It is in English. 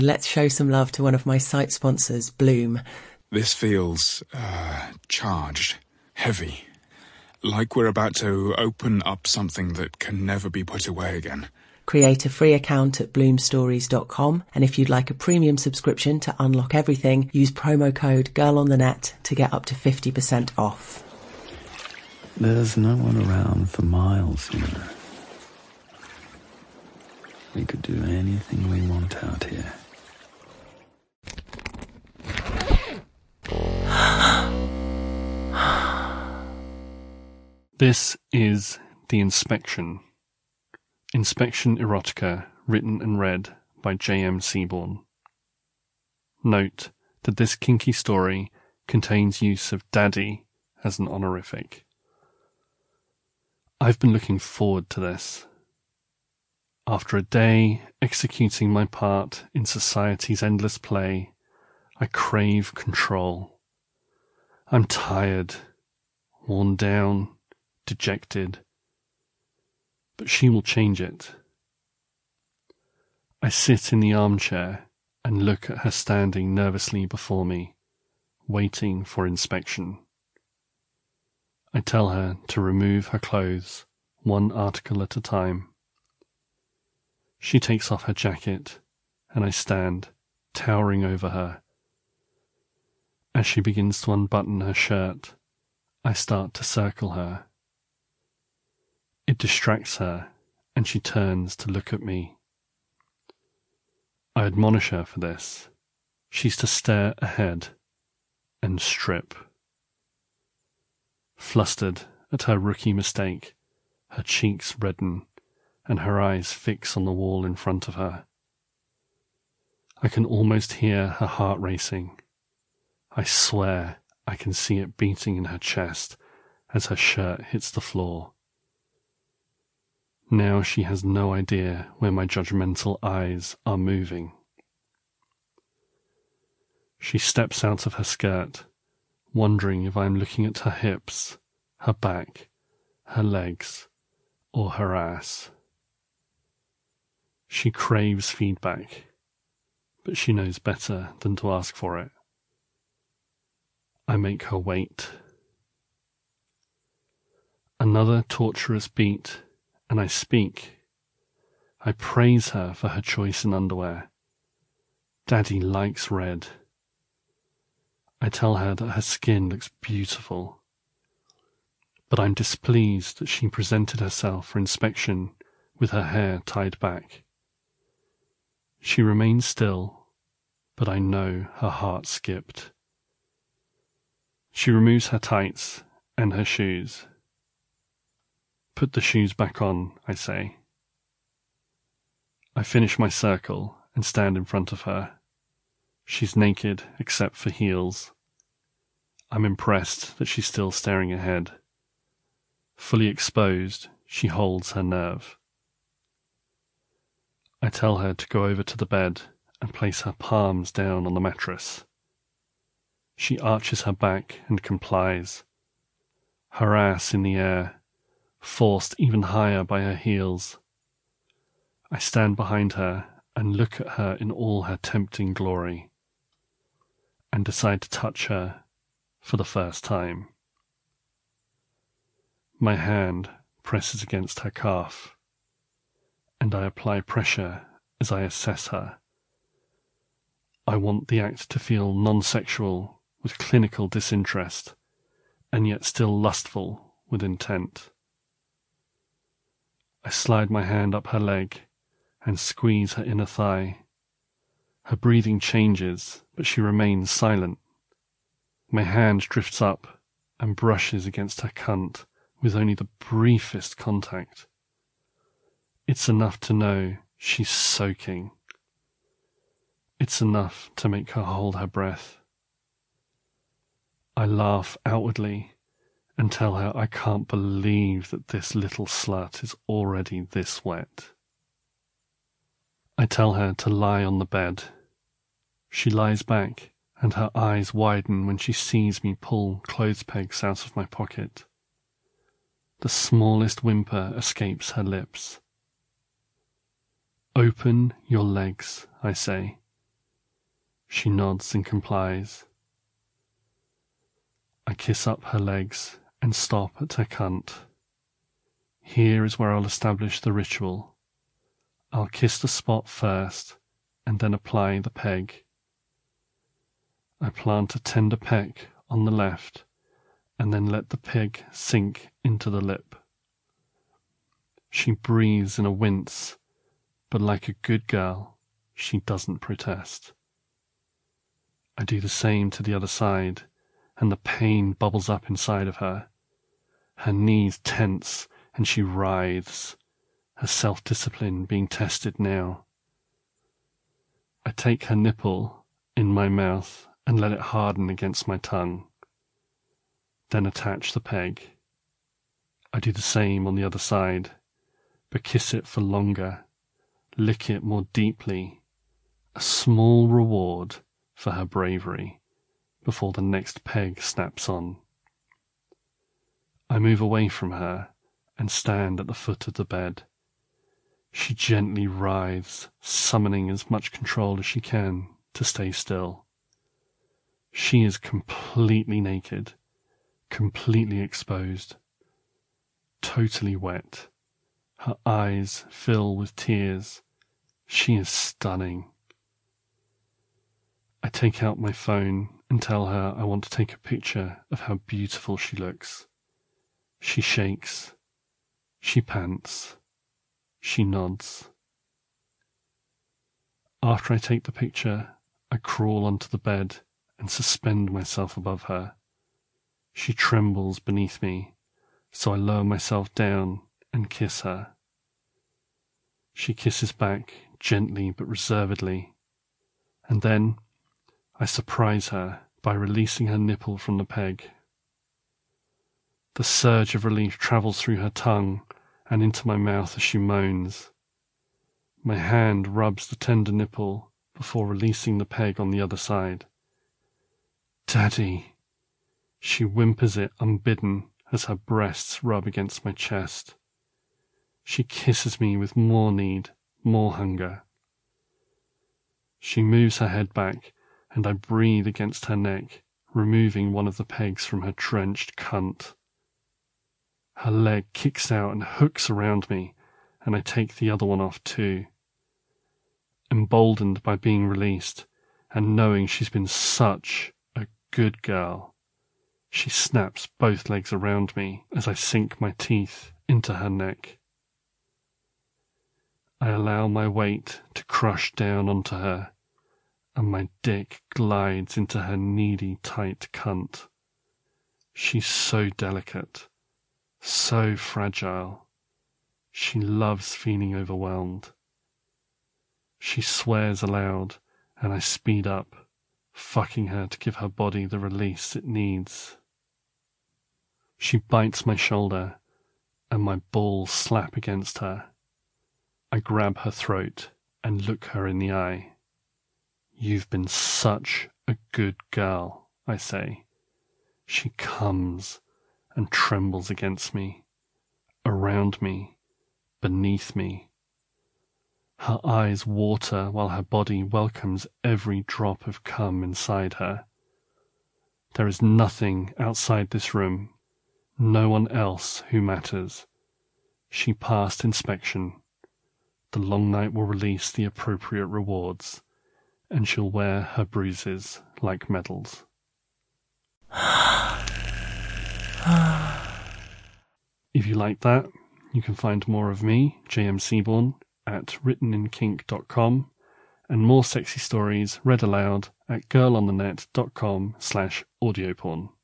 Let's show some love to one of my site sponsors, Bloom. This feels, charged, heavy, like we're about to open up something that can never be put away again. Create a free account at bloomstories.com, and if you'd like a premium subscription to unlock everything, use promo code GIRLONTHENET to get up to 50% off. There's no one around for miles, you know. We could do anything we want out here. This is The Inspection. Inspection Erotica, written and read by J.M. Seaborn. Note that this kinky story contains use of daddy as an honorific. I've been looking forward to this. After a day executing my part in society's endless play, I crave control. I'm tired, worn down, dejected, but she will change it. I sit in the armchair and look at her standing nervously before me, waiting for inspection. I tell her to remove her clothes, one article at a time. She takes off her jacket, and I stand, towering over her. As she begins to unbutton her shirt, I start to circle her. It distracts her, and she turns to look at me. I admonish her for this. She's to stare ahead and strip. Flustered at her rookie mistake, her cheeks redden, and her eyes fix on the wall in front of her. I can almost hear her heart racing. I swear I can see it beating in her chest as her shirt hits the floor. Now she has no idea where my judgmental eyes are moving. She steps out of her skirt, wondering if I am looking at her hips, her back, her legs, or her ass. She craves feedback, but she knows better than to ask for it. I make her wait. Another torturous beat, and I speak. I praise her for her choice in underwear. Daddy likes red. I tell her that her skin looks beautiful, but I'm displeased that she presented herself for inspection with her hair tied back. She remains still, but I know her heart skipped. She removes her tights and her shoes. Put the shoes back on, I say. I finish my circle and stand in front of her. She's naked except for heels. I'm impressed that she's still staring ahead. Fully exposed, she holds her nerve. I tell her to go over to the bed and place her palms down on the mattress. She arches her back and complies, her ass in the air, forced even higher by her heels. I stand behind her and look at her in all her tempting glory, and decide to touch her for the first time. My hand presses against her calf, and I apply pressure as I assess her. I want the act to feel non-sexual with clinical disinterest, and yet still lustful with intent. I slide my hand up her leg and squeeze her inner thigh. Her breathing changes, but she remains silent. My hand drifts up and brushes against her cunt with only the briefest contact. It's enough to know she's soaking. It's enough to make her hold her breath. I laugh outwardly and tell her I can't believe that this little slut is already this wet. I tell her to lie on the bed. She lies back, and her eyes widen when she sees me pull clothes pegs out of my pocket. The smallest whimper escapes her lips. Open your legs, I say, She nods and complies. I kiss up her legs and stop at her cunt. Here is where I'll establish the ritual. I'll kiss the spot first and then apply the peg. I plant a tender peck on the left and then let the peg sink into the lip. She breathes in a wince, but like a good girl, she doesn't protest. I do the same to the other side, and the pain bubbles up inside of her. Her knees tense and she writhes, her self-discipline being tested now. I take her nipple in my mouth and let it harden against my tongue. Then attach the peg. I do the same on the other side, but kiss it for longer, lick it more deeply, a small reward for her bravery before the next peg snaps on. I move away from her and stand at the foot of the bed. She gently writhes, summoning as much control as she can to stay still. She is completely naked, completely exposed, totally wet. Her eyes fill with tears. She is stunning. I take out my phone and tell her I want to take a picture of how beautiful she looks. She shakes. She pants. She nods. After I take the picture, I crawl onto the bed and suspend myself above her. She trembles beneath me, so I lower myself down and kiss her. She kisses back gently but reservedly, and then I surprise her by releasing her nipple from the peg. The surge of relief travels through her tongue and into my mouth as she moans. My hand rubs the tender nipple before releasing the peg on the other side. "Daddy!" She whimpers it unbidden as her breasts rub against my chest. She kisses me with more need, more hunger. She moves her head back, and I breathe against her neck, removing one of the pegs from her drenched cunt. Her leg kicks out and hooks around me, and I take the other one off too. Emboldened by being released, and knowing she's been such a good girl, she snaps both legs around me as I sink my teeth into her neck. I allow my weight to crush down onto her, and my dick glides into her needy, tight cunt. She's so delicate, so fragile. She loves feeling overwhelmed. She swears aloud, and I speed up, fucking her to give her body the release it needs. She bites my shoulder, and my balls slap against her. I grab her throat and look her in the eye. "You've been such a good girl," I say. She comes and trembles against me, around me, beneath me. Her eyes water while her body welcomes every drop of cum inside her. There is nothing outside this room, no one else who matters. She passed inspection. The long night will release the appropriate rewards, and she'll wear her bruises like medals. If you like that, you can find more of me, JM Seaborn, at writteninKink.com, and more sexy stories read aloud at girlonthenet.com/audioporn.